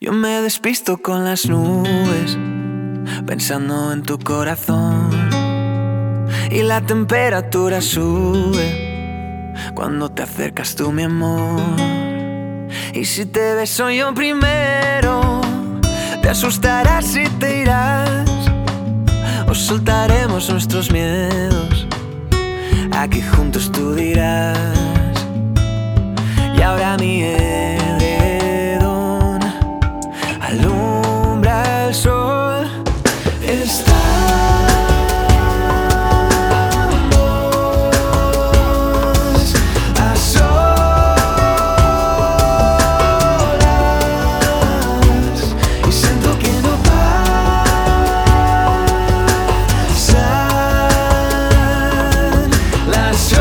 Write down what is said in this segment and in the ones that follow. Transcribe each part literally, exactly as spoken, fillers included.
Yo me despisto con las nubes, pensando en tu corazón. Y la temperatura sube cuando te acercas tú, mi amor. Y si te beso yo primero, te asustarás si te irás, o soltaremos nuestros miedos. Aquí juntos tú dirás. Y ahora mi edredón alumbra el sol. Estamos a solas y siento que no pasan las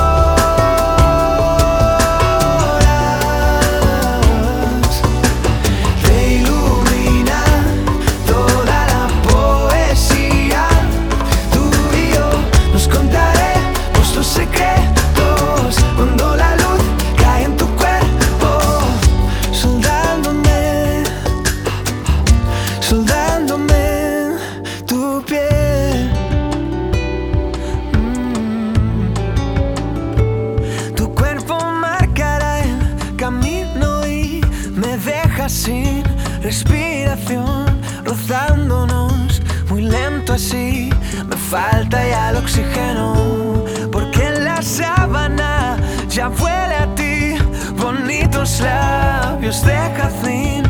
horas. Te iluminan toda la poesía. Tú y yo nos contaremos los secretos cuando la luz cae en tu cuerpo, soldándome, soldándome tu piel. Mm. Tu cuerpo marcará el camino y me deja sin respiración, rozándonos muy lento así. Me falta ya el oxígeno, porque en la sábana ya huele a ti. Bonitos labios de jazmín